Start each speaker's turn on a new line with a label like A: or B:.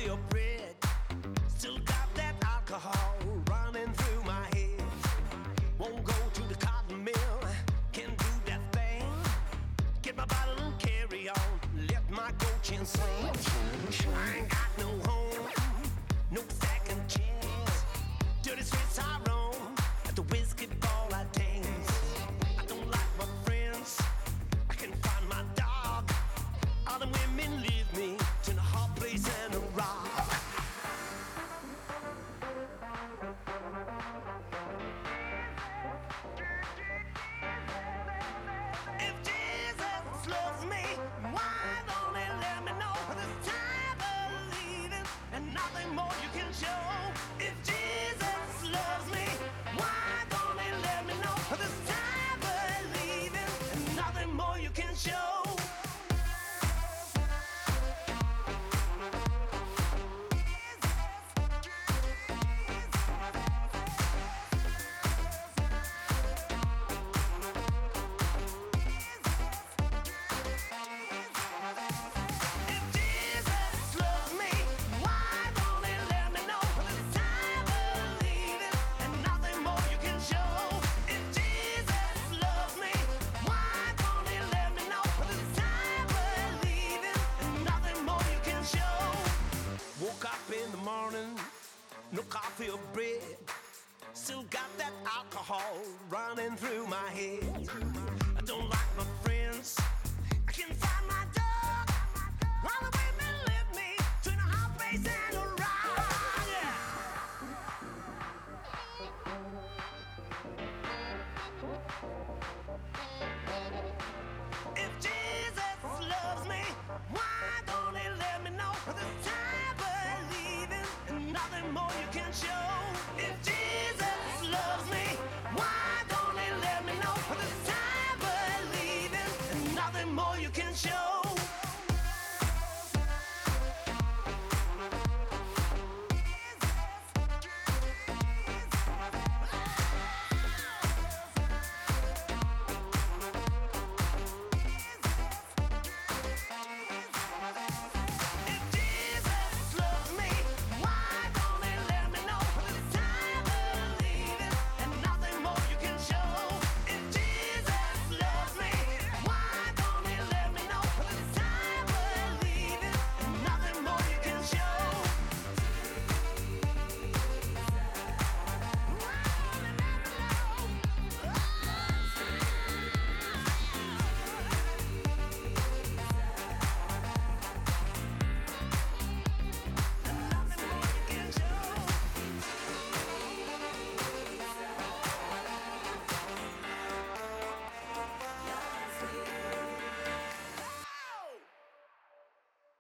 A: or bread. Still got that alcohol running through my head. Won't go to the cotton mill, can't do that thing. Get my bottle and carry on, let my coaching sing. I ain't got no home, no second chance. Dirty streets I roam, at the whiskey ball I dance. I don't like my friends, I can find my dog. All the women leave me to the hot place and a rock. If Jesus loves me, why don't he let me know this time of leaving and nothing more you can show? If Jesus loves me, why don't he let me know this time of leaving and nothing more you can show? In the morning, no coffee or bread. Still got that alcohol running through my head. I don't like my friends, I can't find my dog. All the women left me to the hot place and a rock. If Jesus loves me, why don't he let me know this time? Nothing more you can show. If Jesus